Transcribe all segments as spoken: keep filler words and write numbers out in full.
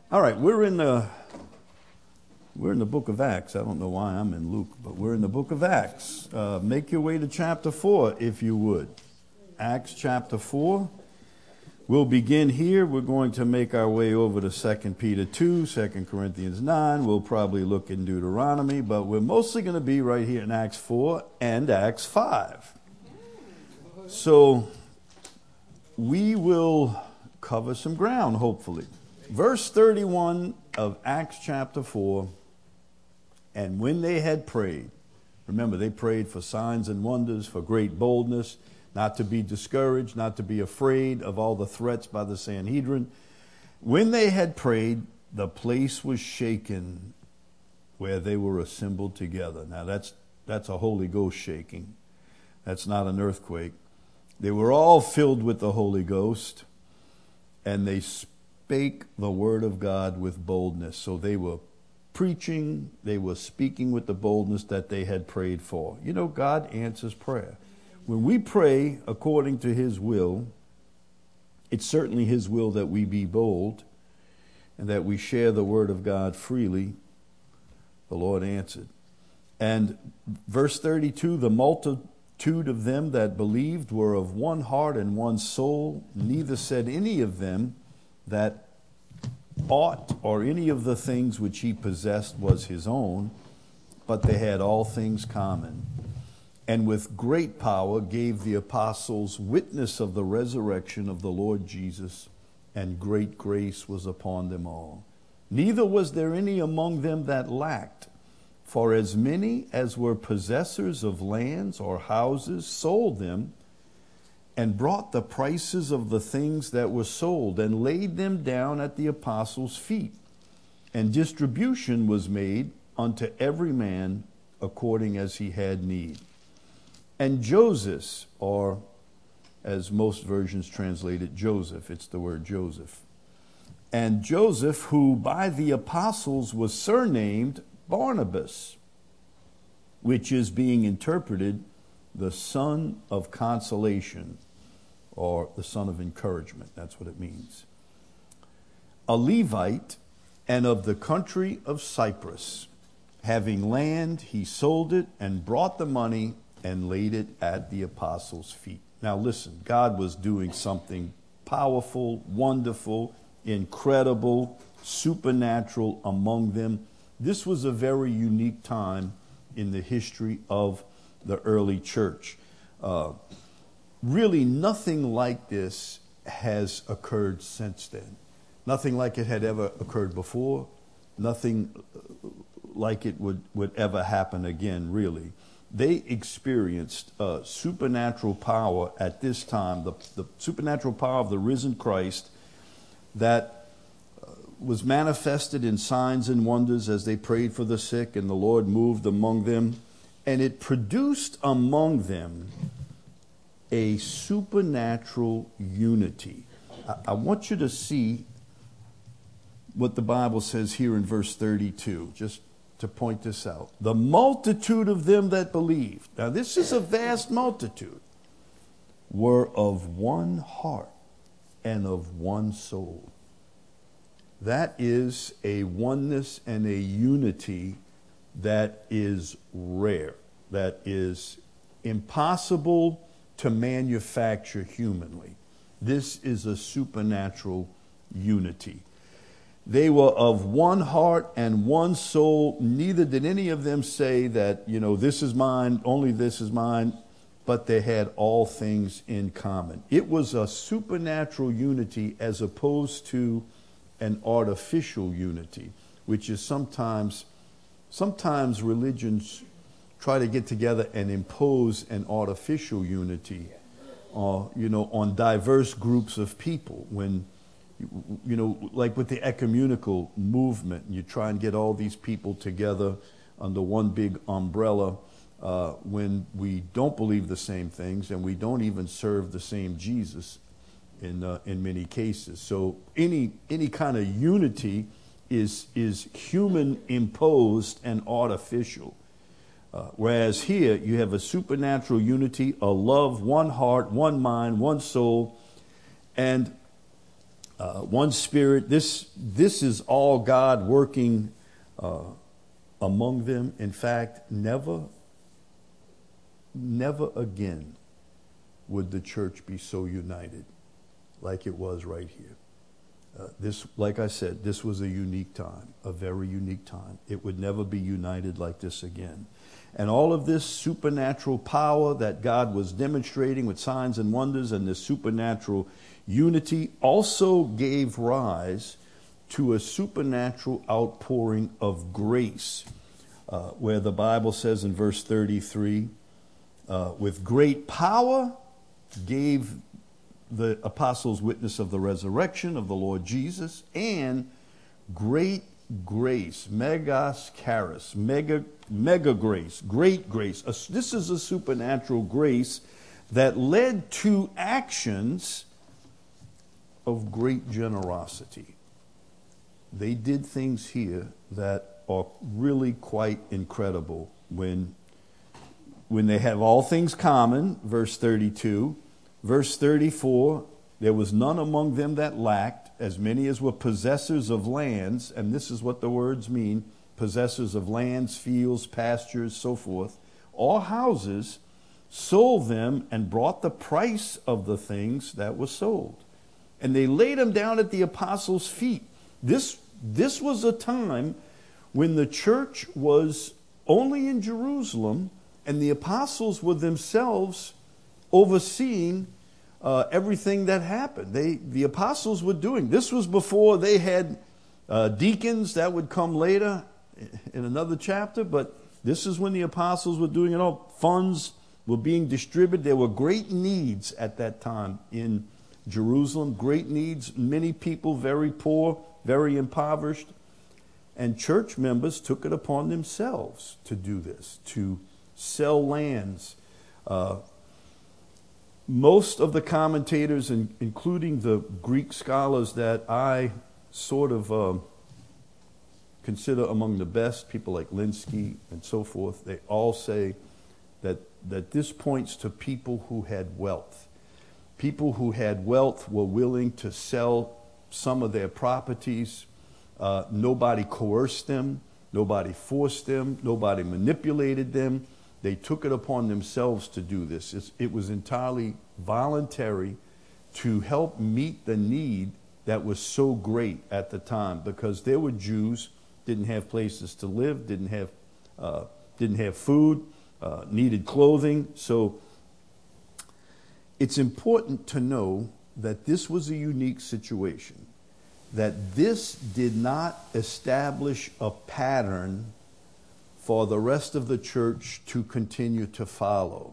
All right, we're in the we're in the book of Acts. I don't know why I'm in Luke, but we're in the book of Acts. Uh, make your way to chapter four, if you would. Acts chapter four. We'll begin here. We're going to make our way over to Second Peter two, Second Corinthians nine. We'll probably look in Deuteronomy, but we're mostly going to be right here in Acts four and Acts five. So we will cover some ground, hopefully. Verse thirty-one of Acts chapter four, and when they had prayed, remember they prayed for signs and wonders, for great boldness, not to be discouraged, not to be afraid of all the threats by the Sanhedrin. When they had prayed, the place was shaken where they were assembled together. Now that's that's a Holy Ghost shaking. That's not an earthquake. They were all filled with the Holy Ghost, and they spake the word of God with boldness. So they were preaching, they were speaking with the boldness that they had prayed for. You know, God answers prayer. When we pray according to his will, it's certainly his will that we be bold and that we share the word of God freely. The Lord answered. And verse thirty-two, the multitude of them that believed were of one heart and one soul. Neither said any of them that aught or any of the things which he possessed was his own, but they had all things common. And with great power gave the apostles witness of the resurrection of the Lord Jesus, and great grace was upon them all. Neither was there any among them that lacked, for as many as were possessors of lands or houses sold them, and brought the prices of the things that were sold, and laid them down at the apostles' feet. And distribution was made unto every man according as he had need. And Joseph, or as most versions translate it, Joseph, it's the word Joseph. And Joseph, who by the apostles was surnamed Barnabas, which is being interpreted the son of consolation, or the son of encouragement. That's what it means. A Levite, and of the country of Cyprus. Having land, he sold it and brought the money and laid it at the apostles' feet. Now listen, God was doing something powerful, wonderful, incredible, supernatural among them. This was a very unique time in the history of the early church. Uh, really, nothing like this has occurred since then. Nothing like it had ever occurred before. Nothing like it would, would ever happen again, really. They experienced uh, supernatural power at this time, the, the supernatural power of the risen Christ that uh, was manifested in signs and wonders as they prayed for the sick, and the Lord moved among them. And it produced among them a supernatural unity. I, I want you to see what the Bible says here in verse thirty-two, just to point this out. The multitude of them that believed, now this is a vast multitude, were of one heart and of one soul. That is a oneness and a unity that is rare, that is impossible to manufacture humanly. This is a supernatural unity. They were of one heart and one soul. Neither did any of them say that, you know, this is mine, only this is mine, but they had all things in common. It was a supernatural unity as opposed to an artificial unity, which is sometimes, sometimes religions try to get together and impose an artificial unity, uh, you know, on diverse groups of people. When You know, like with the ecumenical movement, you try and get all these people together under one big umbrella uh, when we don't believe the same things and we don't even serve the same Jesus in uh, in many cases. So any any kind of unity is is human imposed and artificial. Uh, whereas here you have a supernatural unity, a love, one heart, one mind, one soul, and uh, one Spirit. This, this is all God working uh, among them. In fact, never, never again would the church be so united like it was right here. Uh, this, like I said, this was a unique time, a very unique time. It would never be united like this again. And all of this supernatural power that God was demonstrating with signs and wonders and this supernatural unity also gave rise to a supernatural outpouring of grace, uh, where the Bible says in verse thirty-three, uh, with great power gave the apostles witness of the resurrection of the Lord Jesus, and great grace, megas charis, mega, mega grace, great grace. This is a supernatural grace that led to actions of great generosity. They did things here that are really quite incredible when, when they have all things common, verse thirty-two. Verse thirty-four, there was none among them that lacked, as many as were possessors of lands, and this is what the words mean, possessors of lands, fields, pastures, so forth, or houses, sold them and brought the price of the things that were sold. And they laid them down at the apostles' feet. This, this was a time when the church was only in Jerusalem, and the apostles were themselves overseeing uh, everything that happened. They, the apostles were doing. This was before they had uh, deacons. That would come later in another chapter, but this is when the apostles were doing it all. Funds were being distributed. There were great needs at that time in Jerusalem, great needs, many people very poor, very impoverished, and church members took it upon themselves to do this, to sell lands. Uh, most of the commentators, in, including the Greek scholars that I sort of uh, consider among the best, people like Linsky and so forth, they all say that, that this points to people who had wealth. People who had wealth were willing to sell some of their properties. Uh, nobody coerced them. Nobody forced them. Nobody manipulated them. They took it upon themselves to do this. It's, it was entirely voluntary to help meet the need that was so great at the time, because there were Jews, didn't have places to live, didn't have, uh, didn't have food, uh, needed clothing. So it's important to know that this was a unique situation, that this did not establish a pattern for the rest of the church to continue to follow.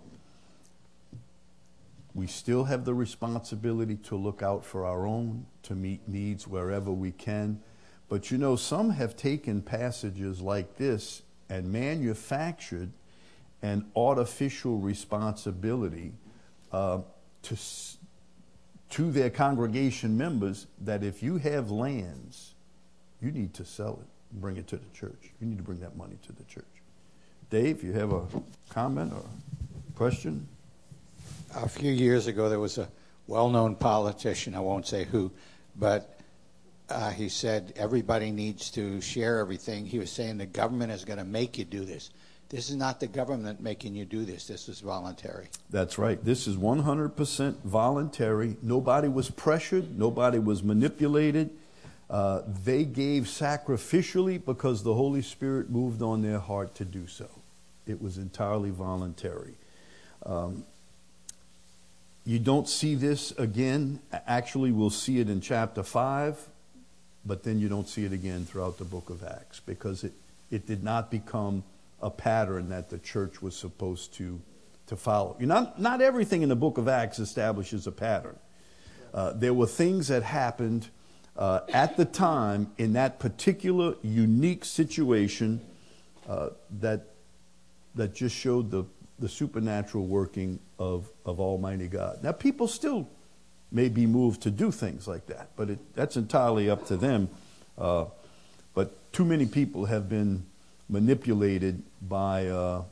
We still have the responsibility to look out for our own, to meet needs wherever we can. But you know, some have taken passages like this and manufactured an artificial responsibility uh, to, to their congregation members, that if you have lands, you need to sell it. Bring it to the church. You need to bring that money to the church. Dave, you have a comment or question? A few years ago, there was a well-known politician, I won't say who, but uh, he said everybody needs to share everything. He was saying the government is going to make you do this. This is not the government making you do this. This is voluntary. That's right. This is one hundred percent voluntary. Nobody was pressured. Nobody was manipulated. Uh, they gave sacrificially because the Holy Spirit moved on their heart to do so. It was entirely voluntary. Um, you don't see this again. Actually, we'll see it in chapter five, but then you don't see it again throughout the book of Acts, because it, it did not become a pattern that the church was supposed to, to follow. You know, not, not everything in the book of Acts establishes a pattern. Uh, there were things that happened Uh, at the time, in that particular unique situation, uh, that that just showed the, the supernatural working of, of Almighty God. Now, people still may be moved to do things like that, but it, that's entirely up to them. Uh, but too many people have been manipulated by uh,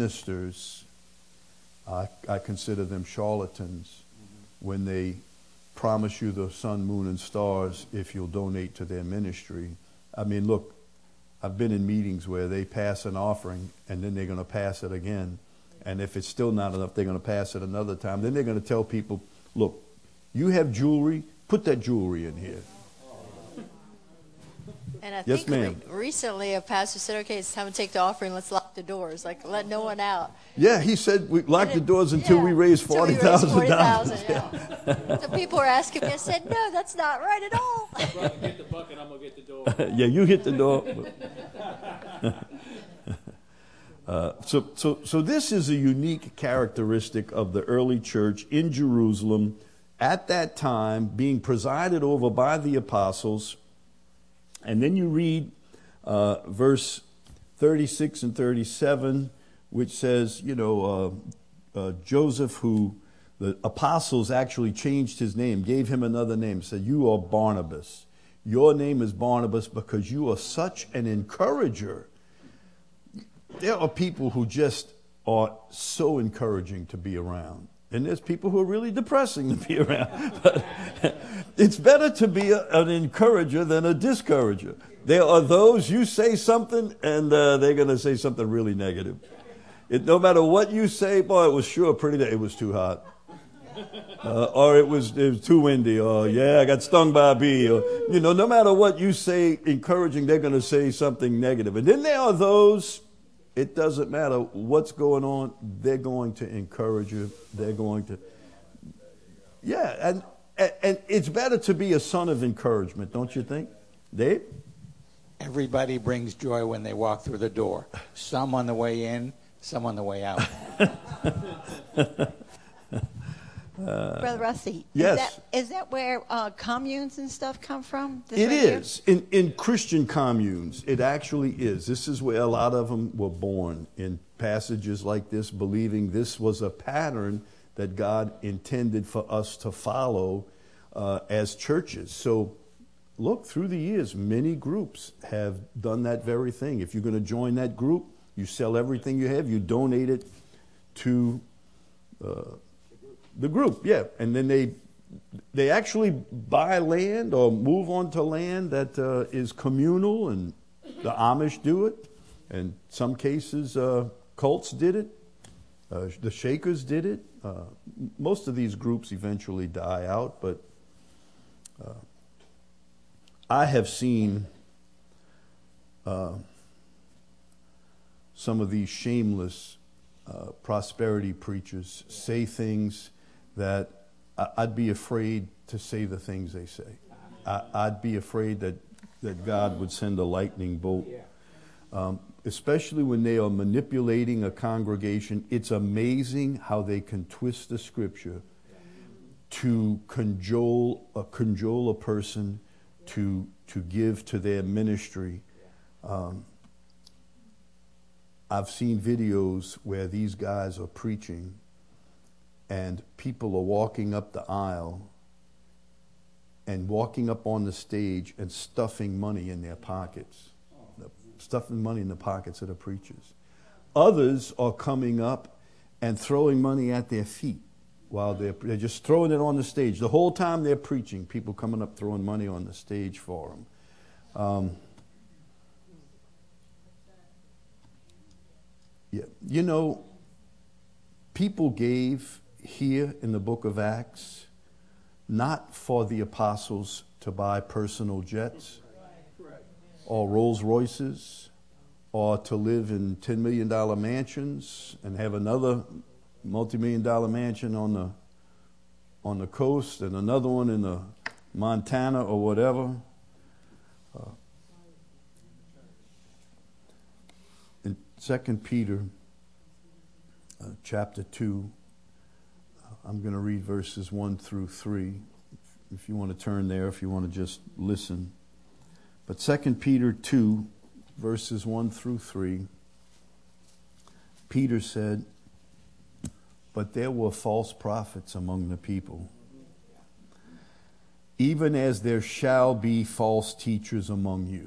ministers. I, I consider them charlatans, mm-hmm. when they promise you the sun, moon, and stars if you'll donate to their ministry. I mean, look, I've been in meetings where they pass an offering and then they're going to pass it again. And if it's still not enough, they're going to pass it another time. Then they're going to tell people, look, you have jewelry, put that jewelry in here. And I Yes, think ma'am. re- recently a pastor said, okay, it's time to take the offering. Let's lock the doors. Like, let no one out. Yeah, he said we lock And the it- doors until yeah, we raise until forty we raise thousand dollars. forty thousand dollars, yeah. So people were asking me. I said, no, that's not right at all. Brother, get the bucket, I'm going to get the door. Yeah, you hit the door. uh, so, so, so this is a unique characteristic of the early church in Jerusalem at that time, being presided over by the apostles. And then you read uh, verse thirty-six and thirty-seven, which says, you know, uh, uh, Joseph, who the apostles actually changed his name, gave him another name, said, you are Barnabas. Your name is Barnabas because you are such an encourager. There are people who just are so encouraging to be around. And there's people who are really depressing to be around. But it's better to be a, an encourager than a discourager. There are those, you say something, and uh, they're going to say something really negative. It, no matter what you say, boy, it was sure pretty, it was too hot. Uh, or it was, it was too windy, or yeah, I got stung by a bee. Or, you know, no matter what you say encouraging, they're going to say something negative. And then there are those, it doesn't matter what's going on, they're going to encourage you. They're going to, yeah, and, and, and it's better to be a son of encouragement, don't you think? Dave? Everybody brings joy when they walk through the door. Some on the way in, some on the way out. Brother Rusty, yes. is that, is that where uh, communes and stuff come from? This It right here? is. In, in Christian communes, it actually is. This is where a lot of them were born, in passages like this, believing this was a pattern that God intended for us to follow uh, as churches. So, look, through the years, many groups have done that very thing. If you're going to join that group, you sell everything you have, you donate it to uh, the group, yeah. And then they they actually buy land or move onto land that uh, is communal, and the Amish do it. And some cases, uh, cults did it. Uh, the Shakers did it. Uh, most of these groups eventually die out, but uh, I have seen uh, some of these shameless uh, prosperity preachers say things that I'd be afraid to say the things they say. I'd be afraid that, that God would send a lightning bolt. Um, especially when they are manipulating a congregation. It's amazing how they can twist the scripture to cajole, uh, cajole a person to, to give to their ministry. Um, I've seen videos where these guys are preaching and people are walking up the aisle and walking up on the stage and stuffing money in their pockets. Stuffing money in the pockets of the preachers. Others are coming up and throwing money at their feet while they're, they're just throwing it on the stage. The whole time they're preaching, people coming up throwing money on the stage for them. Um, yeah, you know, people gave here in the book of Acts not for the apostles to buy personal jets or Rolls Royces, or to live in ten million dollars mansions and have another multi-million dollar mansion on the on the coast and another one in the Montana or whatever. Uh, in Second Peter uh, chapter two, uh, I'm going to read verses one through three. If you want to turn there, if you want to just listen. But Second Peter two, verses one through three, Peter said, "But there were false prophets among the people, even as there shall be false teachers among you."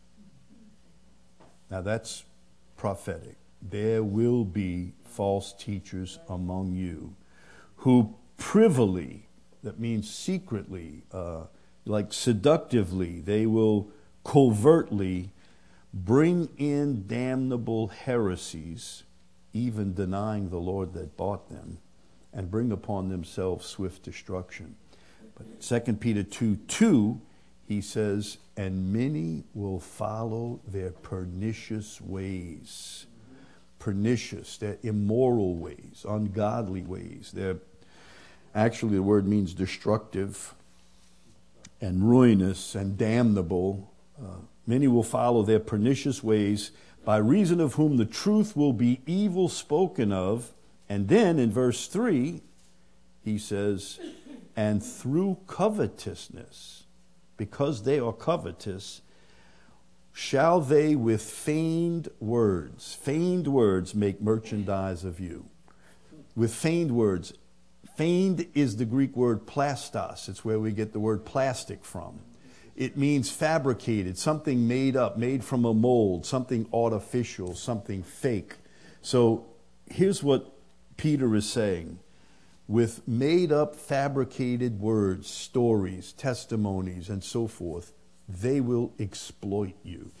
Now that's prophetic. There will be false teachers among you who privily that means secretly, uh, like seductively. They will covertly bring in damnable heresies, even denying the Lord that bought them, and bring upon themselves swift destruction. But Second Peter two two, he says, and many will follow their pernicious ways. Pernicious, their immoral ways, ungodly ways. They're, actually, the word means destructive and ruinous and damnable. Uh, many will follow their pernicious ways, by reason of whom the truth will be evil spoken of. And then in verse three, he says, and through covetousness, because they are covetous, shall they with feigned words, feigned words make merchandise of you. With feigned words. Feigned is the Greek word plastos. It's where we get the word plastic from. It means fabricated, something made up, made from a mold, something artificial, something fake. So here's what Peter is saying. With made up, fabricated words, stories, testimonies, and so forth, they will exploit you.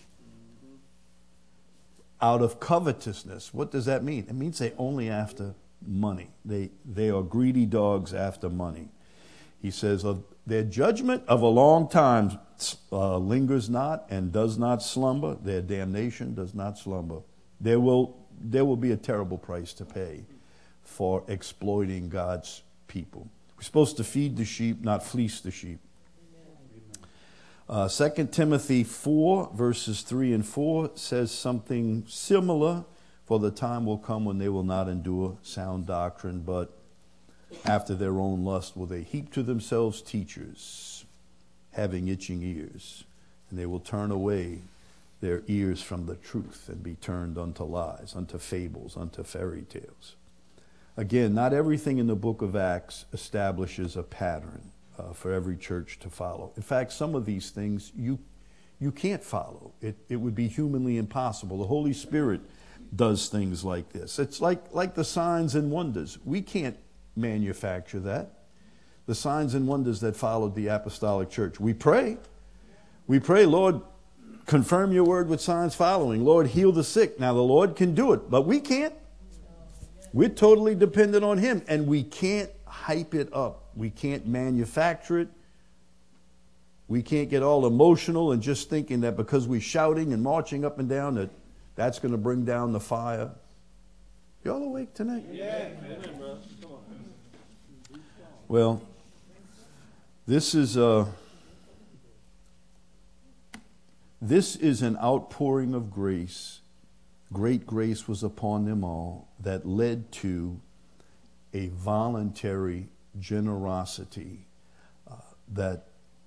Out of covetousness. What does that mean? It means they only after money. They, they are greedy dogs after money. He says, of their judgment of a long time uh, lingers not and does not slumber. Their damnation does not slumber. There will, there will be a terrible price to pay for exploiting God's people. We're supposed to feed the sheep, not fleece the sheep. Uh, Second Timothy four, verses three and four says something similar. For the time will come when they will not endure sound doctrine, but after their own lust will they heap to themselves teachers, having itching ears. And they will turn away their ears from the truth and be turned unto lies, unto fables, unto fairy tales. Again, not everything in the book of Acts establishes a pattern uh, for every church to follow. In fact, some of these things you you can't follow. It, it would be humanly impossible. The Holy Spirit does things like this. It's like, like the signs and wonders. We can't manufacture that. The signs and wonders that followed the apostolic church. We pray. We pray, Lord, confirm your word with signs following. Lord, heal the sick. Now the Lord can do it, but we can't. We're totally dependent on him, and we can't hype it up. We can't manufacture it. We can't get all emotional and just thinking that because we're shouting and marching up and down that that's going to bring down the fire. Y'all awake tonight? Yeah. Amen, bro. Come on. Well, this is a this is an outpouring of grace. Great grace was upon them all that led to a voluntary generosity uh, that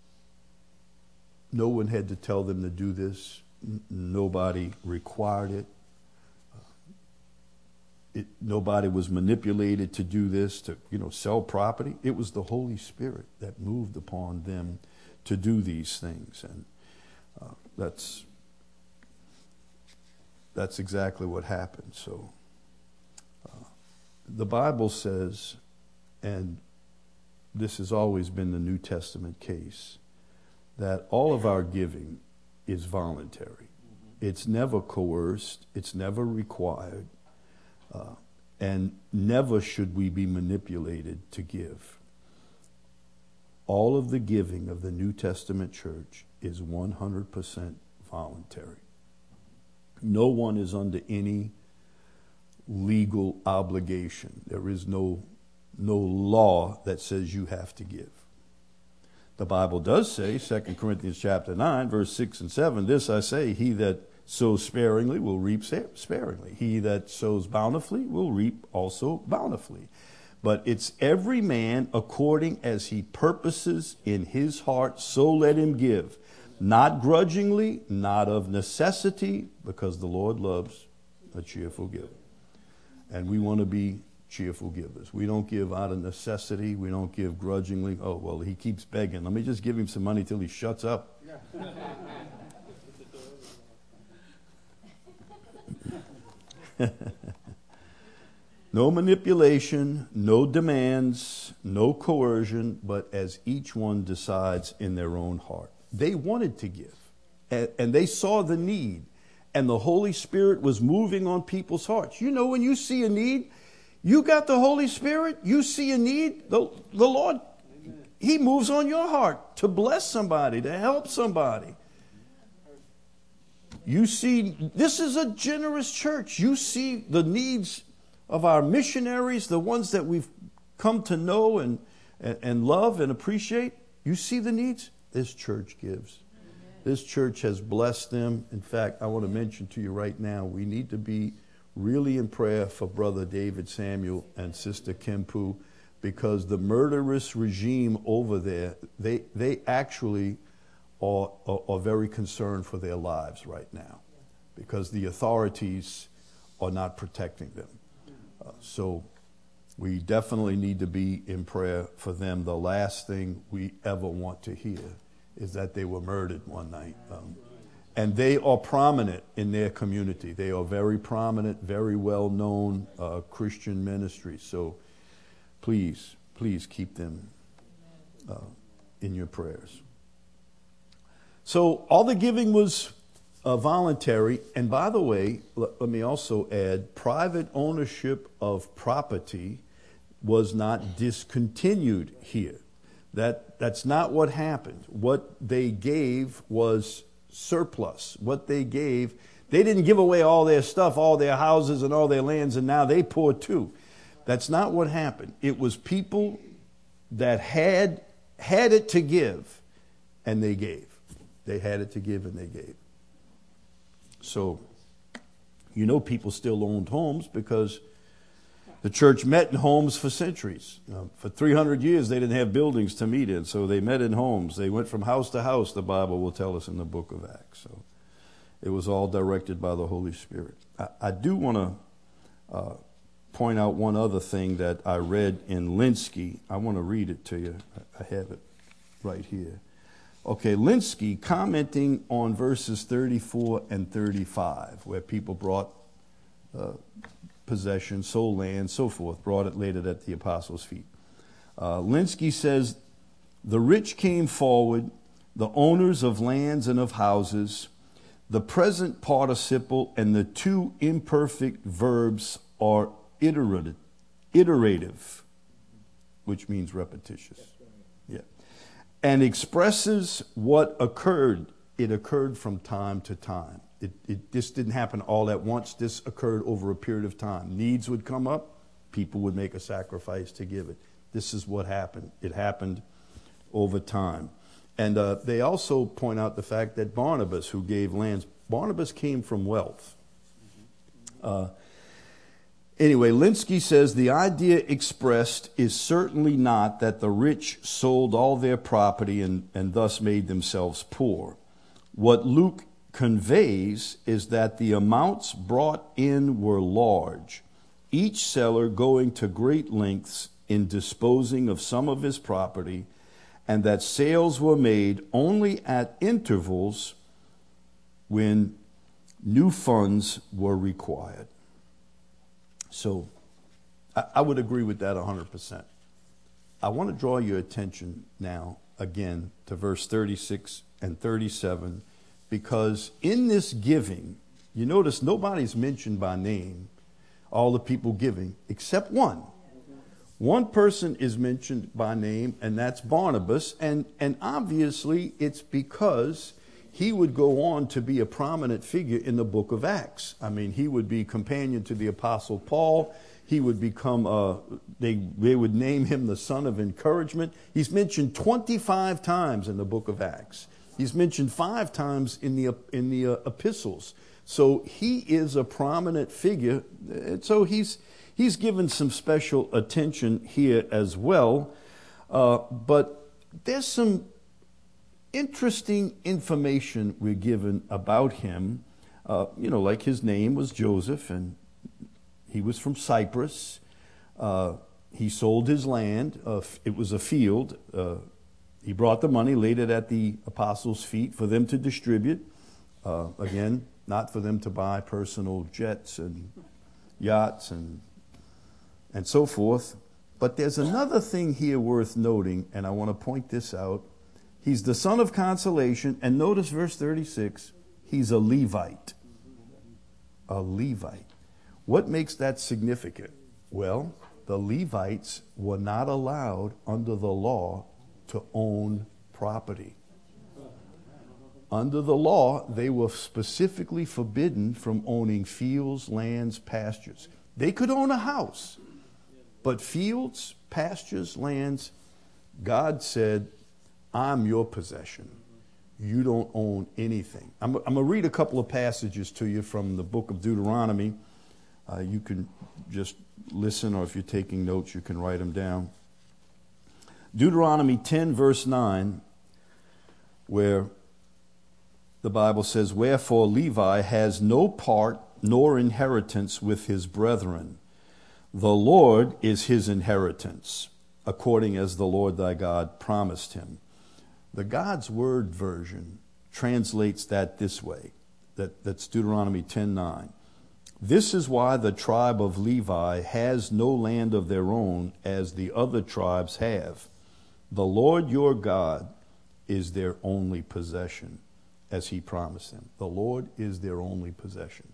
no one had to tell them to do this. N- nobody required it. Uh, it. Nobody was manipulated to do this, to you know, sell property. It was the Holy Spirit that moved upon them to do these things, and uh, that's that's exactly what happened. So uh, the Bible says, and this has always been the New Testament case, that all of our giving is voluntary. Mm-hmm. It's never coerced. It's never required. Uh, and never should we be manipulated to give. All of the giving of the New Testament church is one hundred percent voluntary. No one is under any legal obligation. There is no, no law that says you have to give. The Bible does say, Second Corinthians chapter nine, verse six and seven, this I say, he that sows sparingly will reap sparingly. He that sows bountifully will reap also bountifully. But it's every man according as he purposes in his heart, so let him give. Not grudgingly, not of necessity, because the Lord loves a cheerful giver. And we want to be cheerful givers. We don't give out of necessity. We don't give grudgingly. Oh, well, he keeps begging. Let me just give him some money till he shuts up. No manipulation, no demands, no coercion, but as each one decides in their own heart. They wanted to give, and, and they saw the need, and the Holy Spirit was moving on people's hearts. You know, when you see a need, you got the Holy Spirit, you see a need, the, the Lord, He moves on your heart to bless somebody, to help somebody. You see, this is a generous church. You see the needs of our missionaries, the ones that we've come to know and, and, and love and appreciate. You see the needs? This church gives. This church has blessed them. In fact, I want to mention to you right now, we need to be really in prayer for Brother David Samuel and Sister Kempu, because the murderous regime over there, they, they actually are, are, are very concerned for their lives right now, because the authorities are not protecting them. Uh, so we definitely need to be in prayer for them. The last thing we ever want to hear is that they were murdered one night. Um, and they are prominent in their community. They are very prominent, very well-known uh, Christian ministries. So please, please keep them uh, in your prayers. So all the giving was Uh, voluntary, and by the way, let, let me also add, private ownership of property was not discontinued here. That that's not what happened. What they gave was surplus. What they gave, they didn't give away all their stuff, all their houses and all their lands, and now they poor too. That's not what happened. It was people that had had it to give, and they gave. They had it to give, and they gave. So, you know, people still owned homes because the church met in homes for centuries. Uh, for three hundred years, they didn't have buildings to meet in, so they met in homes. They went from house to house, the Bible will tell us in the book of Acts. So it was all directed by the Holy Spirit. I, I do want to uh, point out one other thing that I read in Linsky. I want to read it to you. I have it right here. Okay, Linsky, commenting on verses thirty-four and thirty-five, where people brought uh, possession, sold land, so forth, brought it, laid it at the apostles' feet. Uh, Linsky says, the rich came forward, the owners of lands and of houses. The present participle and the two imperfect verbs are iterative, iterative, which means repetitious. Yeah. And expresses what occurred. It occurred from time to time. It, it, this didn't happen all at once. This occurred over a period of time. Needs would come up. People would make a sacrifice to give it. This is what happened. It happened over time. And uh, they also point out the fact that Barnabas, who gave lands, Barnabas came from wealth. Uh, Anyway, Linsky says the idea expressed is certainly not that the rich sold all their property and, and thus made themselves poor. What Luke conveys is that the amounts brought in were large, each seller going to great lengths in disposing of some of his property, and that sales were made only at intervals when new funds were required. So I, I would agree with that one hundred percent. I want to draw your attention now again to verse thirty-six and thirty-seven, because in this giving, you notice nobody's mentioned by name, all the people giving, except one. One person is mentioned by name, and that's Barnabas, and, and obviously it's because he would go on to be a prominent figure in the book of Acts. I mean, he would be companion to the Apostle Paul. He would become, uh, they, they would name him the son of encouragement. He's mentioned twenty-five times in the book of Acts. He's mentioned five times in the, in the uh, epistles. So he is a prominent figure. And so he's, he's given some special attention here as well. Uh, but there's some interesting information we're given about him. Uh, you know, like his name was Joseph, and he was from Cyprus. Uh, he sold his land. Uh, it was a field. Uh, he brought the money, laid it at the apostles' feet for them to distribute. Uh, again, not for them to buy personal jets and yachts and and so forth. But there's another thing here worth noting, and I want to point this out. He's the son of consolation, and notice verse thirty-six, he's a Levite. A Levite. What makes that significant? Well, the Levites were not allowed under the law to own property. Under the law, they were specifically forbidden from owning fields, lands, pastures. They could own a house, but fields, pastures, lands, God said, I'm your possession. You don't own anything. I'm, I'm going to read a couple of passages to you from the book of Deuteronomy. Uh, you can just listen, or if you're taking notes, you can write them down. Deuteronomy ten, verse nine, where the Bible says, wherefore Levi has no part nor inheritance with his brethren. The Lord is his inheritance, according as the Lord thy God promised him. The God's Word version translates that this way. That, that's Deuteronomy ten nine. This is why the tribe of Levi has no land of their own, as the other tribes have. The Lord your God is their only possession, as he promised them. The Lord is their only possession.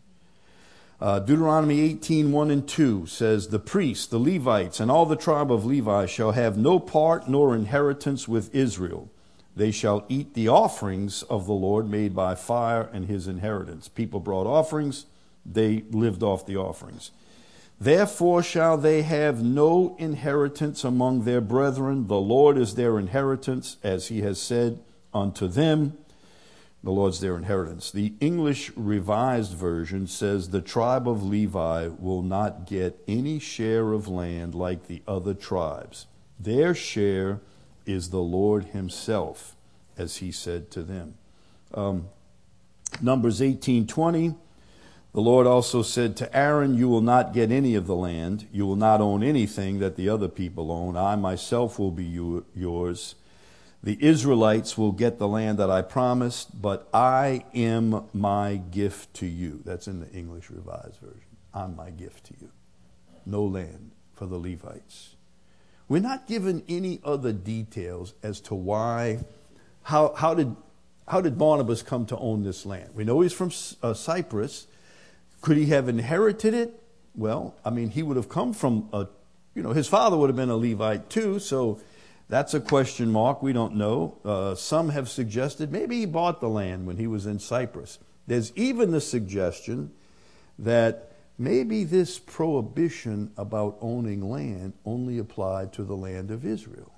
Uh, Deuteronomy eighteen, one and two says, the priests, the Levites, and all the tribe of Levi shall have no part nor inheritance with Israel. They shall eat the offerings of the Lord made by fire and his inheritance. People brought offerings, they lived off the offerings. Therefore shall they have no inheritance among their brethren. The Lord is their inheritance, as he has said unto them. The Lord's their inheritance. The English Revised Version says the tribe of Levi will not get any share of land like the other tribes. Their share is the Lord himself, as he said to them. Um, Numbers eighteen twenty, the Lord also said to Aaron, you will not get any of the land. You will not own anything that the other people own. I myself will be you, yours. The Israelites will get the land that I promised, but I am my gift to you. That's in the English Revised Version. I'm my gift to you. No land for the Levites. We're not given any other details as to why, how, how did, how did Barnabas come to own this land? We know he's from uh, Cyprus. Could he have inherited it? Well, I mean, he would have come from a, you know, his father would have been a Levite too, so that's a question mark. We don't know. Uh, some have suggested maybe he bought the land when he was in Cyprus. There's even the suggestion that maybe this prohibition about owning land only applied to the land of Israel.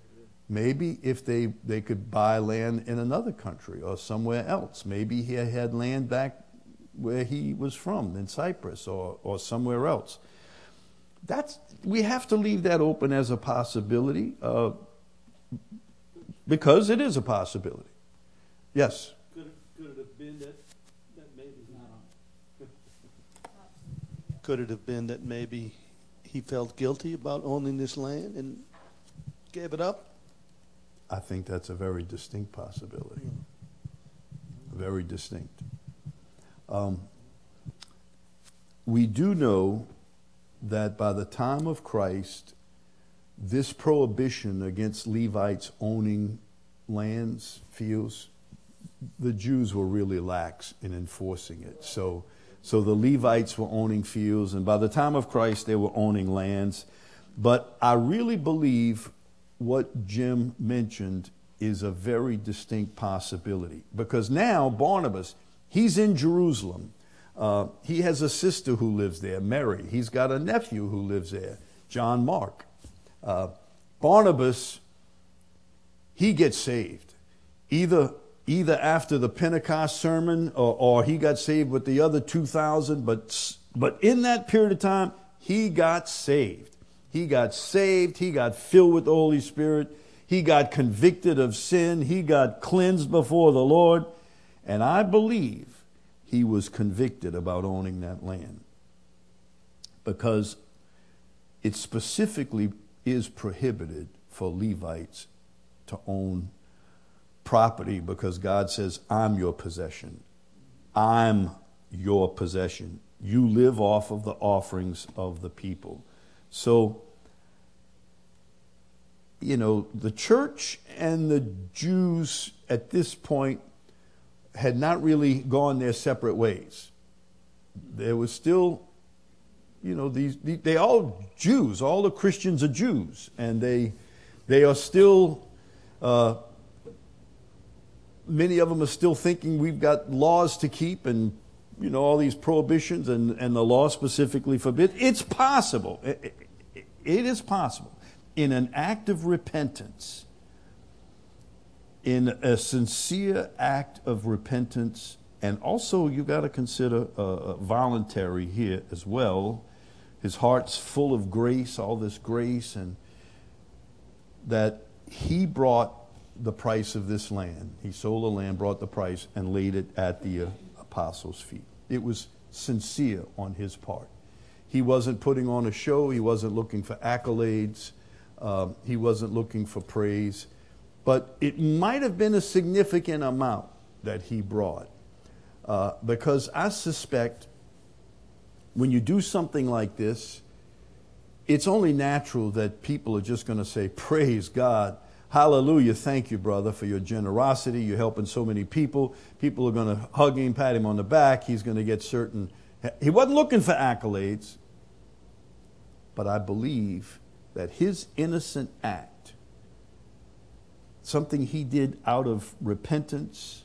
Maybe if they, they could buy land in another country or somewhere else. Maybe he had land back where he was from, in Cyprus or, or somewhere else. That's, we have to leave that open as a possibility, uh, because it is a possibility. Yes? Could it, could it have been that, that maybe could it have been that maybe he felt guilty about owning this land and gave it up? I think that's a very distinct possibility. Very distinct. Um, we do know that by the time of Christ, this prohibition against Levites owning lands, fields, the Jews were really lax in enforcing it. So, so the Levites were owning fields, and by the time of Christ, they were owning lands. But I really believe what Jim mentioned is a very distinct possibility, because now Barnabas, he's in Jerusalem. Uh, he has a sister who lives there, Mary. He's got a nephew who lives there, John Mark. Uh, Barnabas, he gets saved. Either, either after the Pentecost sermon or, or he got saved with the other two thousand. But, but in that period of time, he got saved. He got saved. He got filled with the Holy Spirit. He got convicted of sin. He got cleansed before the Lord. And I believe he was convicted about owning that land, because it specifically is prohibited for Levites to own property, because God says, I'm your possession. I'm your possession. You live off of the offerings of the people. So, you know, the church and the Jews at this point had not really gone their separate ways. There was still, you know, these they all Jews. All the Christians are Jews, and they they are still. Uh, many of them are still thinking we've got laws to keep, and you know all these prohibitions, and and the law specifically forbid. It's possible. It, it, it is possible in an act of repentance. In a sincere act of repentance, and also you got to consider uh, voluntary here as well. His heart's full of grace, all this grace, and that he brought the price of this land. He sold the land, brought the price, and laid it at the uh, apostles' feet. It was sincere on his part. He wasn't putting on a show. He wasn't looking for accolades. Uh, he wasn't looking for praise. But it might have been a significant amount that he brought. Uh, because I suspect when you do something like this, it's only natural that people are just going to say, praise God, hallelujah, thank you, brother, for your generosity. You're helping so many people. People are going to hug him, pat him on the back. He's going to get certain... He wasn't looking for accolades. But I believe that his innocent act, something he did out of repentance,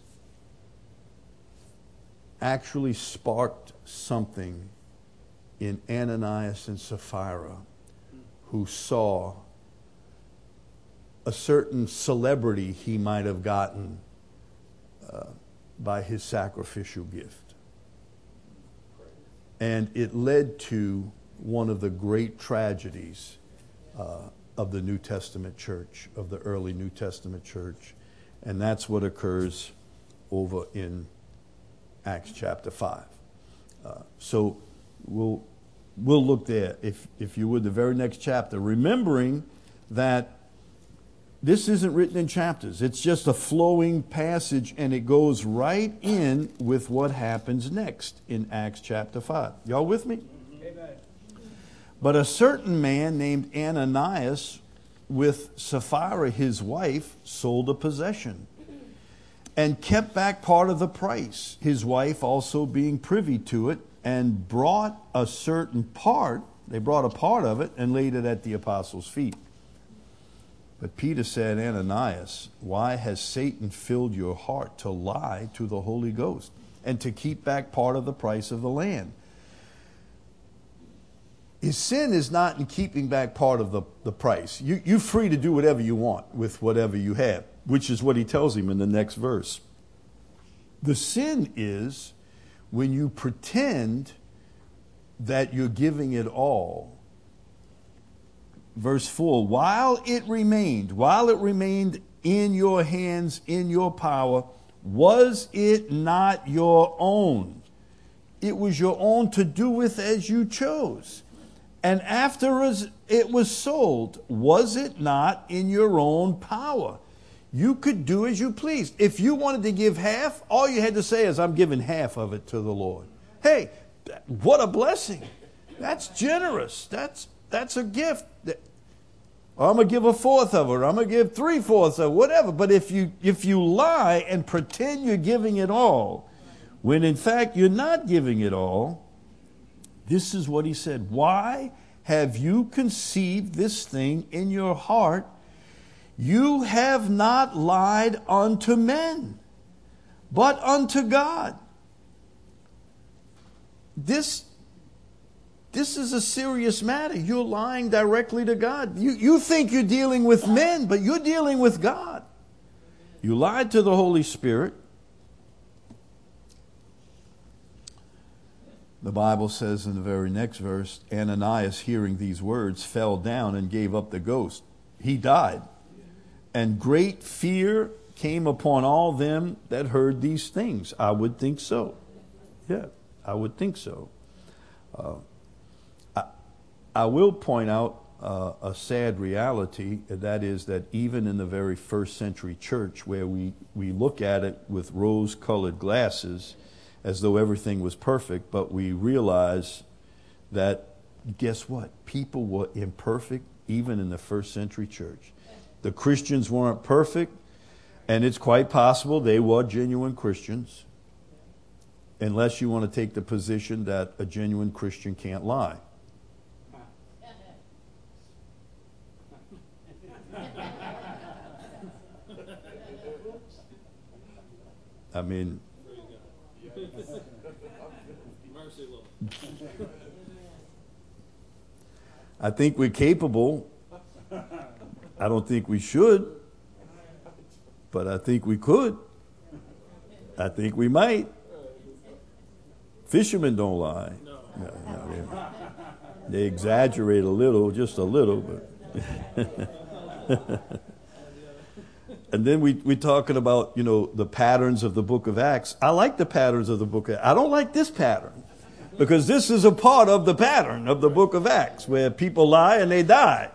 actually sparked something in Ananias and Sapphira, who saw a certain celebrity he might have gotten uh, by his sacrificial gift. And it led to one of the great tragedies uh, of the New Testament church, of the early New Testament church. And that's what occurs over in Acts chapter five. Uh, so we'll we'll look there, if if you would, the very next chapter, remembering that this isn't written in chapters. It's just a flowing passage, and it goes right in with what happens next in Acts chapter five. Y'all with me? Amen. But a certain man named Ananias, with Sapphira his wife, sold a possession and kept back part of the price, his wife also being privy to it, and brought a certain part, they brought a part of it and laid it at the apostles' feet. But Peter said, Ananias, why has Satan filled your heart to lie to the Holy Ghost and to keep back part of the price of the land? His sin is not in keeping back part of the, the price. You, you're free to do whatever you want with whatever you have, which is what he tells him in the next verse. The sin is when you pretend that you're giving it all. Verse four, while it remained, while it remained in your hands, in your power, was it not your own? It was your own to do with as you chose. And after it was sold, was it not in your own power? You could do as you pleased. If you wanted to give half, all you had to say is, I'm giving half of it to the Lord. Hey, what a blessing. That's generous. That's that's a gift. I'm going to give a fourth of it. I'm going to give three-fourths of it, whatever. But if you if you lie and pretend you're giving it all, when in fact you're not giving it all, this is what he said. Why have you conceived this thing in your heart? You have not lied unto men, but unto God. This, this is a serious matter. You're lying directly to God. You, you think you're dealing with men, but you're dealing with God. You lied to the Holy Spirit. The Bible says in the very next verse, Ananias, hearing these words, fell down and gave up the ghost. He died. And great fear came upon all them that heard these things. I would think so. Yeah, I would think so. Uh, I, I will point out uh, a sad reality, and that is that even in the very first century church, where we, we look at it with rose-colored glasses, as though everything was perfect, but we realize that guess what? People were imperfect even in the first century church. The Christians weren't perfect, and it's quite possible they were genuine Christians, unless you want to take the position that a genuine Christian can't lie. I mean, I think we're capable. I don't think we should, but I think we could. I think we might. Fishermen don't lie. No, no, they, they exaggerate a little, just a little, but. And then we, we're talking about, you know, the patterns of the book of Acts. I like the patterns of the book of Acts. I don't like this pattern, because this is a part of the pattern of the book of Acts, where people lie and they die.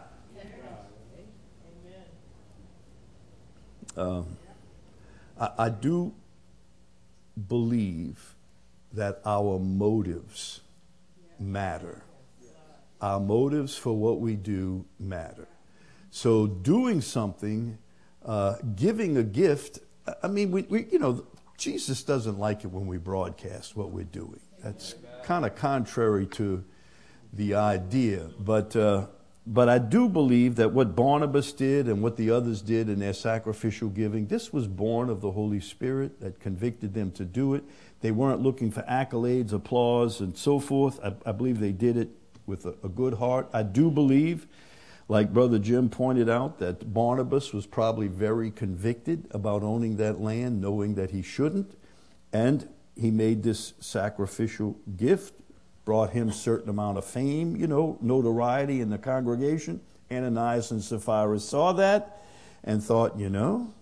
Um, I, I do believe that our motives matter. Our motives for what we do matter. So doing something, uh, giving a gift, I mean, we, we, you know, Jesus doesn't like it when we broadcast what we're doing. That's kind of contrary to the idea. But uh, but I do believe that what Barnabas did and what the others did in their sacrificial giving, this was born of the Holy Spirit that convicted them to do it. They weren't looking for accolades, applause, and so forth. I, I believe they did it with a, a good heart. I do believe, like Brother Jim pointed out, that Barnabas was probably very convicted about owning that land, knowing that he shouldn't. And he made this sacrificial gift, brought him a certain amount of fame, you know, notoriety in the congregation. Ananias and Sapphira saw that and thought, you know,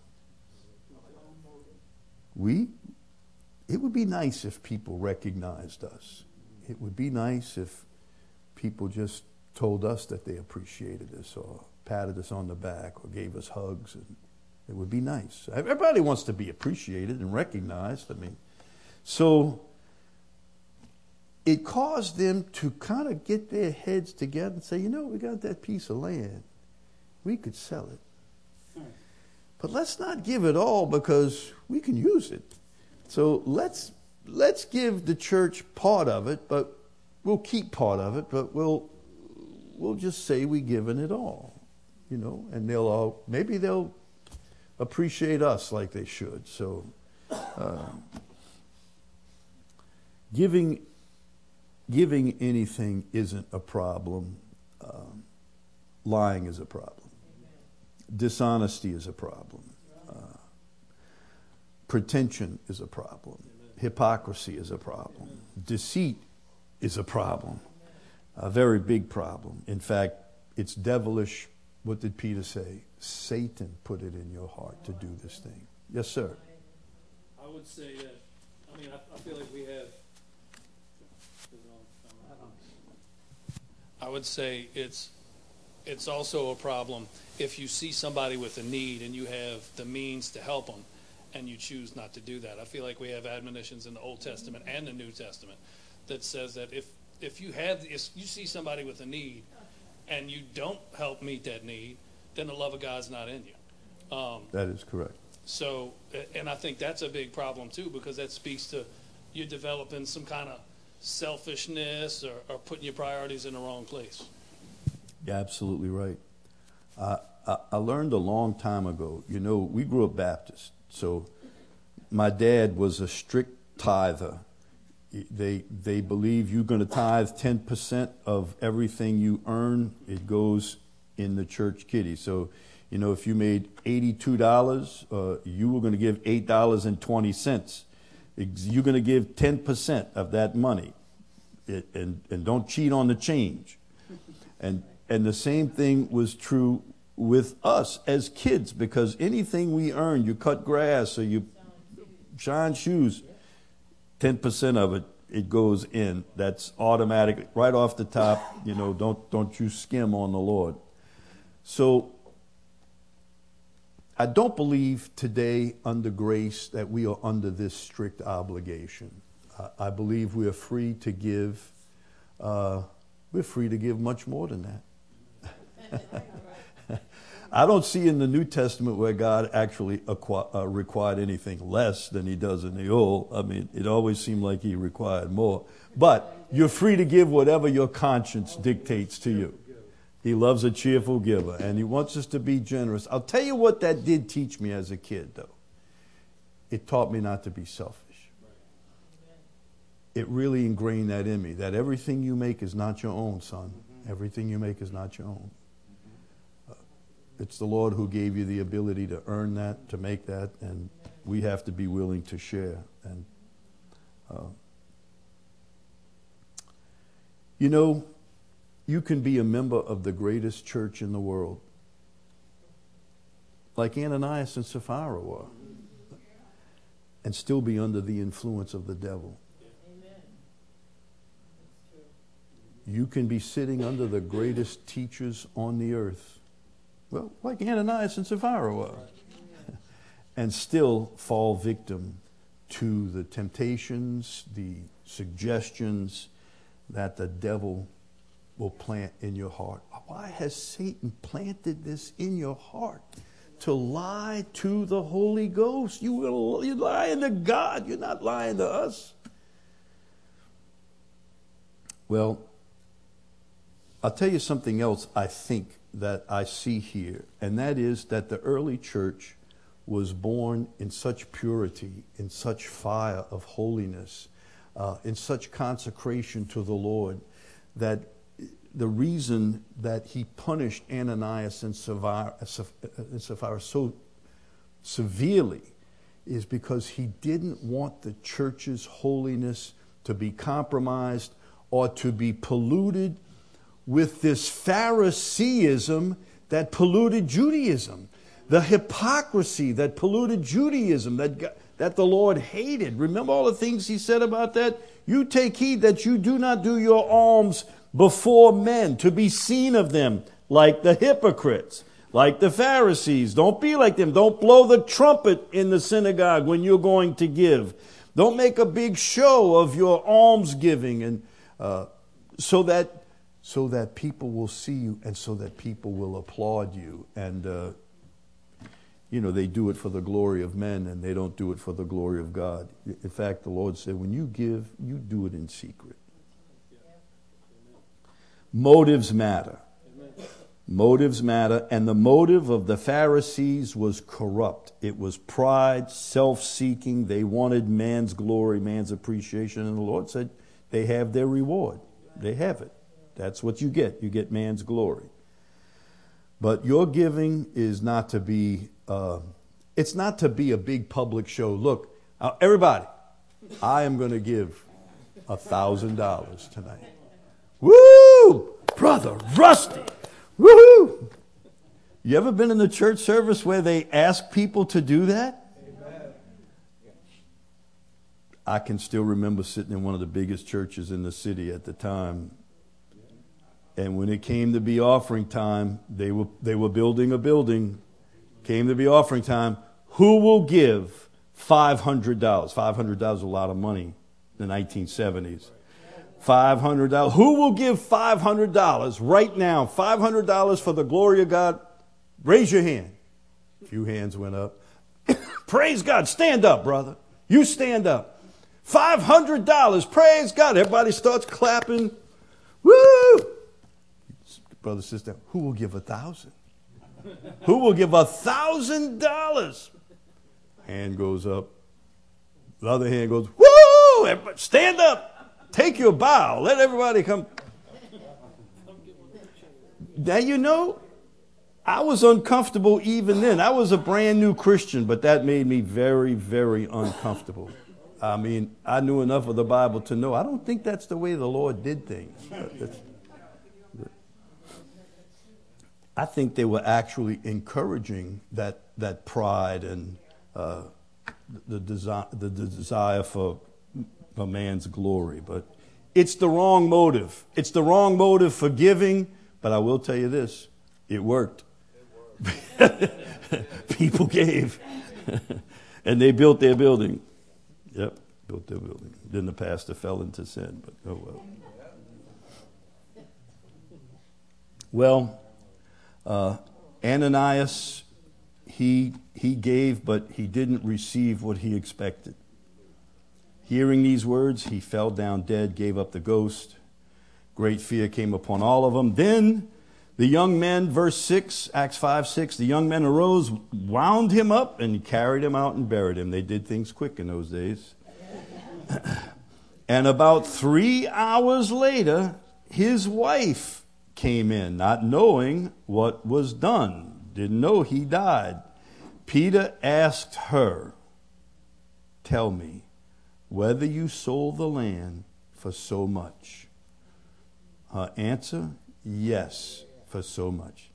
we, it would be nice if people recognized us. It would be nice if people just told us that they appreciated us or patted us on the back or gave us hugs. And it would be nice. Everybody wants to be appreciated and recognized. I mean, so it caused them to kind of get their heads together and say, you know, we got that piece of land. We could sell it. But let's not give it all, because we can use it. So let's let's give the church part of it, but we'll keep part of it, but we'll we'll just say we've given it all. You know, and they'll all, maybe they'll appreciate us like they should. So uh, giving Giving anything isn't a problem. Um, lying is a problem. Dishonesty is a problem. Uh, pretension is a problem. Hypocrisy is a problem. Deceit is a problem. A very big problem. In fact, it's devilish. What did Peter say? Satan put it in your heart to do this thing. Yes, sir. I would say that, I mean, I, I feel like we have, I would say it's it's also a problem if you see somebody with a need and you have the means to help them and you choose not to do that. I feel like we have admonitions in the Old Testament and the New Testament that says that if if you have if you see somebody with a need and you don't help meet that need, then the love of God's not in you. Um, that is correct. So, and I think that's a big problem too, because that speaks to you developing some kind of selfishness or, or putting your priorities in the wrong place. You're absolutely right. Uh, I, I learned a long time ago, you know, we grew up Baptist, so my dad was a strict tither. They they believe you're going to tithe ten percent of everything you earn. It goes in the church kitty. So, you know, if you made eighty-two dollars, uh, you were going to give eight dollars and twenty cents. You're going to give ten percent of that money, it, and, and don't cheat on the change. And, and the same thing was true with us as kids, because anything we earn, you cut grass or you shine shoes, ten percent of it, it goes in. That's automatic, right off the top. You know, don't, don't you skim on the Lord. So I don't believe today under grace that we are under this strict obligation. Uh, I believe we are free to give uh, We're free to give much more than that. I don't see in the New Testament where God actually acqu- uh, required anything less than he does in the Old. I mean, it always seemed like he required more. But you're free to give whatever your conscience dictates to you. He loves a cheerful giver, and he wants us to be generous. I'll tell you what that did teach me as a kid, though. It taught me not to be selfish. It really ingrained that in me, that everything you make is not your own, son. Everything you make is not your own. Uh, it's the Lord who gave you the ability to earn that, to make that, and we have to be willing to share. And uh, you know, you can be a member of the greatest church in the world, like Ananias and Sapphira were, and still be under the influence of the devil. You can be sitting under the greatest teachers on the earth, well, like Ananias and Sapphira were, and still fall victim to the temptations, the suggestions that the devil will plant in your heart. Why has Satan planted this in your heart? To lie to the Holy Ghost. You will, you're lying to God. You're not lying to us. Well, I'll tell you something else I think that I see here, and that is that the early church was born in such purity, in such fire of holiness, uh, in such consecration to the Lord, that the reason that he punished Ananias and Sapphira so severely is because he didn't want the church's holiness to be compromised or to be polluted with this Phariseeism that polluted Judaism, the hypocrisy that polluted Judaism, that, that the Lord hated. Remember all the things he said about that? You take heed that you do not do your alms before men, to be seen of them like the hypocrites, like the Pharisees. Don't be like them. Don't blow the trumpet in the synagogue when you're going to give. Don't make a big show of your almsgiving, and uh, so that so that people will see you and so that people will applaud you. And uh, you know, they do it for the glory of men and they don't do it for the glory of God. In fact, the Lord said, when you give, you do it in secret. Motives matter. Motives matter. And the motive of the Pharisees was corrupt. It was pride, self-seeking. They wanted man's glory, man's appreciation. And the Lord said, they have their reward. They have it. That's what you get. You get man's glory. But your giving is not to be, uh, it's not to be a big public show. Look, uh, everybody, I am going to give a thousand dollars tonight. Woo! Brother Rusty. Woo! You ever been in the church service where they ask people to do that? Amen. I can still remember sitting in one of the biggest churches in the city at the time. And when it came to be offering time, they were they were building a building. Came to be offering time. Who will give five hundred dollars? five hundred dollars is a lot of money in the nineteen seventies. five hundred dollars. Who will give five hundred dollars right now? five hundred dollars for the glory of God? Raise your hand. A few hands went up. Praise God. Stand up, brother. You stand up. five hundred dollars. Praise God. Everybody starts clapping. Woo! Brother, sister, who will give a thousand? Who will give a thousand dollars? Hand goes up. The other hand goes, woo! Everybody stand up. Take your bow. Let everybody come. Now, you know, I was uncomfortable even then. I was a brand new Christian, but that made me very, very uncomfortable. I mean, I knew enough of the Bible to know I don't think that's the way the Lord did things. That's, I think they were actually encouraging that that pride and uh, the desire the desire for a man's glory, but it's the wrong motive. It's the wrong motive for giving. But I will tell you this: it worked. It worked. People gave, and they built their building. Yep, built their building. Then the pastor fell into sin, but oh well. Well, uh, Ananias, he, he gave, but he didn't receive what he expected. Hearing these words, he fell down dead, gave up the ghost. Great fear came upon all of them. Then the young men, verse six, Acts five, six, the young men arose, wound him up, and carried him out and buried him. They did things quick in those days. And about three hours later, his wife came in, not knowing what was done. Didn't know he died. Peter asked her, tell me whether you sold the land for so much. Her answer, yes, for so much.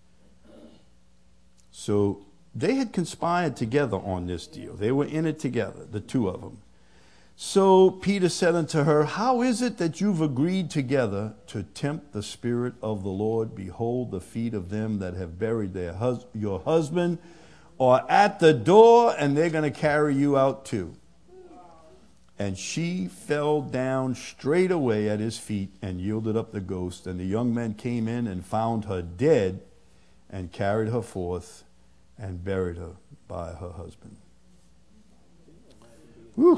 So they had conspired together on this deal. They were in it together, the two of them. So Peter said unto her, how is it that you've agreed together to tempt the Spirit of the Lord? Behold, the feet of them that have buried their hus- your husband are at the door, and they're going to carry you out too. And she fell down straight away at his feet and yielded up the ghost. And the young men came in and found her dead and carried her forth and buried her by her husband. Whew.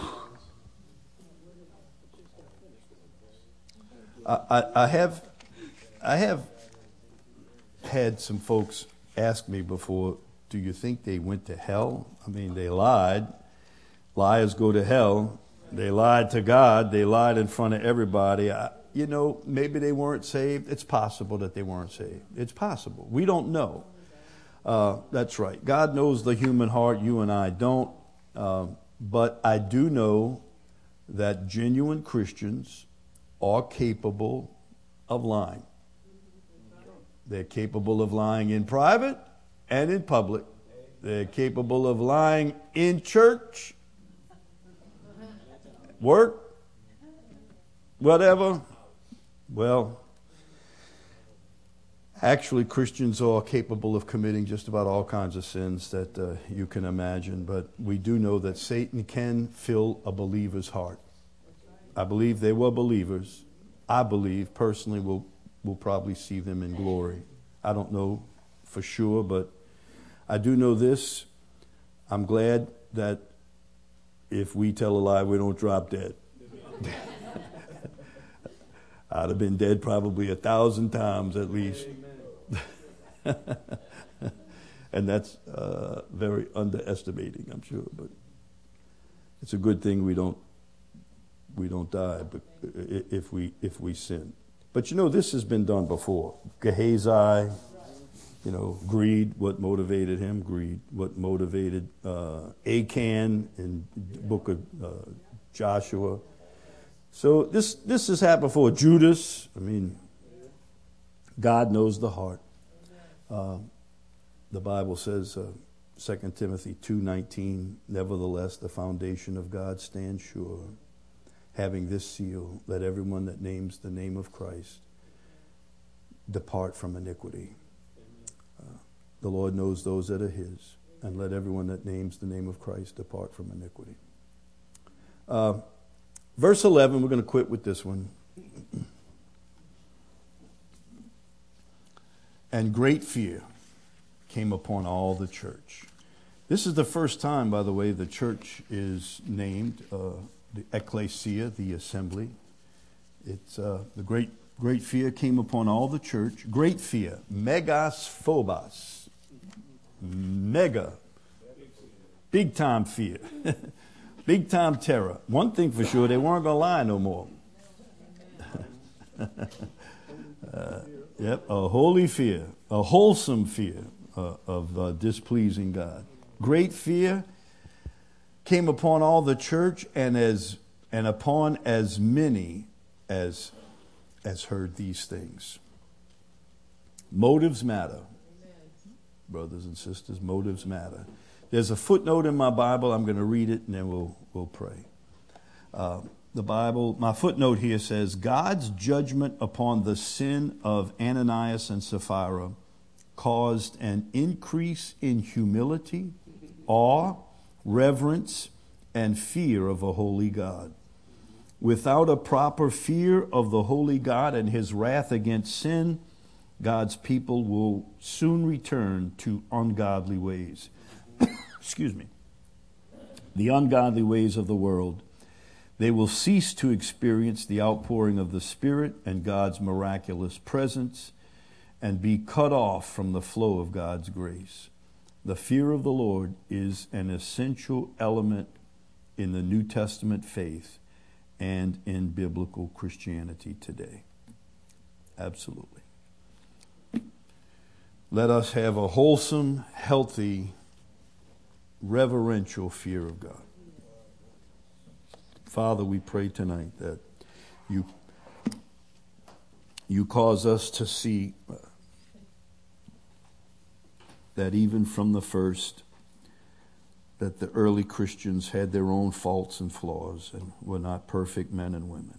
I, I, I have I have had some folks ask me before, do you think they went to hell? I mean, they lied. Liars go to hell. They lied to God. They lied in front of everybody. I, you know, maybe they weren't saved. It's possible that they weren't saved. It's possible. We don't know. Uh, that's right. God knows the human heart. You and I don't. Uh, but I do know that genuine Christians are capable of lying. They're capable of lying in private and in public. They're capable of lying in church, work, whatever. Well, actually, Christians are capable of committing just about all kinds of sins that uh, you can imagine. But we do know that Satan can fill a believer's heart. I believe they were believers. I believe, personally, we'll, we'll probably see them in glory. I don't know for sure, but I do know this. I'm glad that if we tell a lie, we don't drop dead. I'd have been dead probably a thousand times at least. And that's uh, very underestimating, I'm sure. But it's a good thing we don't we don't die, but if we if we sin. But you know, this has been done before. Gehazi, you know, greed. What motivated him? Greed. What motivated uh, Achan in the book of uh, Joshua? So this this has happened before. Judas. I mean, God knows the heart. Uh, the Bible says, uh, Second Timothy two nineteen, nevertheless, the foundation of God stands sure, having this seal, let everyone that names the name of Christ depart from iniquity. Uh, the Lord knows those that are his, and let everyone that names the name of Christ depart from iniquity. Uh, verse eleven, we're going to quit with this one. And great fear came upon all the church. This is the first time, by the way, the church is named uh, the ecclesia, the assembly. It's uh, the great great fear came upon all the church. Great fear, megas phobos, mega, big time fear, big time terror. One thing for sure, they weren't going to lie no more. uh, yep, a holy fear, a wholesome fear uh, of uh, displeasing God. Great fear came upon all the church, and as and upon as many as as heard these things. Motives matter, brothers and sisters. Motives matter. There's a footnote in my Bible. I'm going to read it, and then we'll we'll pray. Uh, the Bible, my footnote here says, God's judgment upon the sin of Ananias and Sapphira caused an increase in humility, awe, reverence, and fear of a holy God. Without a proper fear of the holy God and his wrath against sin, God's people will soon return to ungodly ways. Excuse me. The ungodly ways of the world. They will cease to experience the outpouring of the Spirit and God's miraculous presence and be cut off from the flow of God's grace. The fear of the Lord is an essential element in the New Testament faith and in biblical Christianity today. Absolutely. Let us have a wholesome, healthy, reverential fear of God. Father, we pray tonight that you, you cause us to see uh, that even from the first, that the early Christians had their own faults and flaws and were not perfect men and women.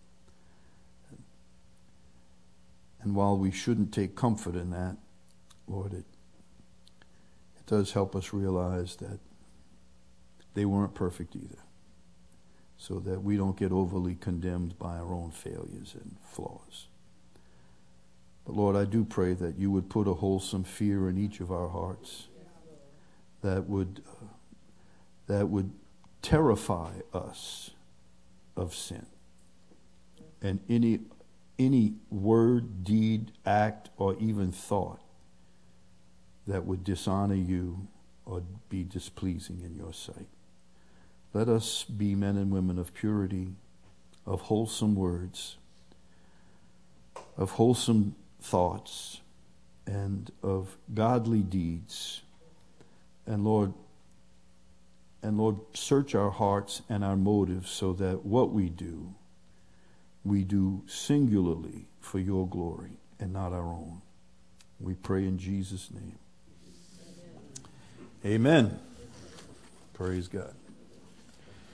And while we shouldn't take comfort in that, Lord, it, it does help us realize that they weren't perfect either, so that we don't get overly condemned by our own failures and flaws. But Lord, I do pray that you would put a wholesome fear in each of our hearts that would uh, that would terrify us of sin and any any word, deed, act, or even thought that would dishonor you or be displeasing in your sight. Let us be men and women of purity, of wholesome words, of wholesome thoughts, and of godly deeds. And Lord, and Lord, search our hearts and our motives so that what we do, we do singularly for your glory and not our own. We pray in Jesus' name. Amen. Amen. Praise God.